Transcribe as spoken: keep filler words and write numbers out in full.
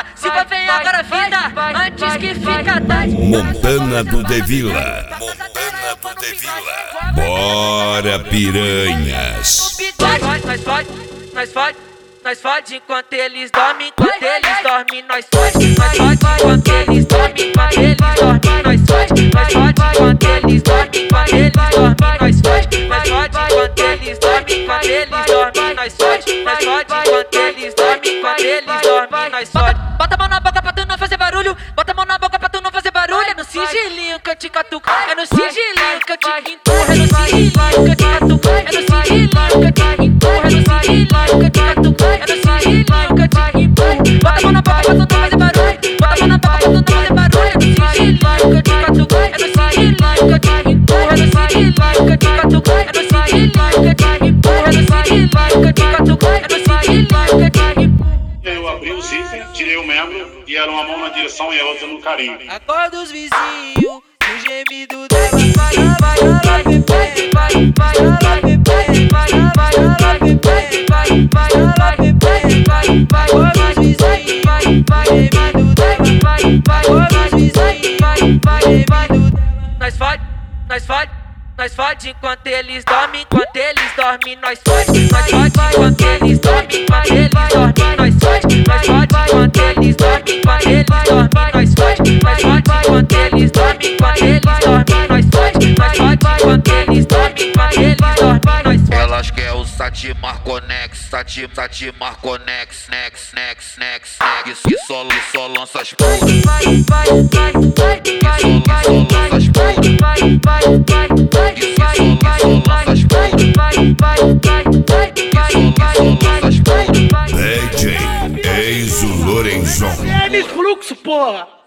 Se vai vem agora vida, antes que fica tarde. Montana do Devila, Montana do Devila. Bora, piranhas. Nós fode, nós fode, nós fode, nós fode enquanto eles dormem, enquanto eles dormem, nós fode. Nós fode enquanto eles dormem, enquanto eles dormem, nós fode. Nós fode enquanto eles dormem, enquanto eles dormem, nós fode. Nós fode enquanto eles dormem, enquanto eles dormem, nós fode. Nós fode enquanto eles dormem, enquanto eles dormem, nós fode. Bota a mão na boca pra tu não fazer barulho, bota a mão na boca pra tu não fazer barulho. É no sigilinho que eu te catuco, é no sigilinho que eu te empurro, é no sigilinho que eu te catuco, é no sigilinho que eu te empurro, é no sigilinho que eu te catuco, é no sigilinho que eu te empurro. Bota a mão na boca pra tu não fazer barulho, bota a mão na boca pra tu não fazer barulho. É no sigilinho que eu te catuco, é no sigilinho que eu te empurro, é no sigilinho que eu te catuco, é no sigilinho que eu te empurro, é no sigilinho que eu te catuco, é no sigilinho que eu te empurro. Eu abri o zíper, tirei o membro e era uma mão na direção e a outra no carinho. Acorda os vizinhos, o gemido dela vai, vai, vai, bebê, vai, vai, vai, bebê, vai, vai, vai, bebê, vai, vai, vai, bebê, vai, vai, acorda os vizinhos, vai, vai, gemido dela vai, vai, acorda os vizinhos, vai, vai, gemido dela. Nós fode, nós fode, nós fode enquanto eles dormem, enquanto eles dormem, nós fode. Nós fode enquanto eles dormem, enquanto eles dormem, nós fode. Nós fode enquanto eles dormem, enquanto eles dormem, nós fode. Nós fode enquanto eles dormem, enquanto eles dormem, nós fode. Nós fode enquanto eles dormem, enquanto eles dormem, nós fode. Elas quer o Sati Marconex, Sati, Sati Marconex, nex, nex, nex, nex. Que só, só lança as puras. Vai, vai, vai, vai, Que só, só lança as puras. vai, vai, vai, vai, Que só, só lança as puras. vai, vai, vai, vai, Que só, só lança as puras. D J Enzo Lorenzon. É, me fluxo, porra!